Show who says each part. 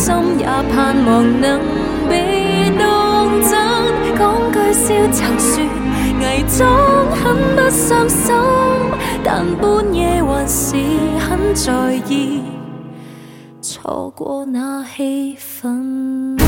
Speaker 1: 心也盼望能被當真。講句笑就算，偽裝很不傷心，但半夜還是很在意，錯過那氣氛。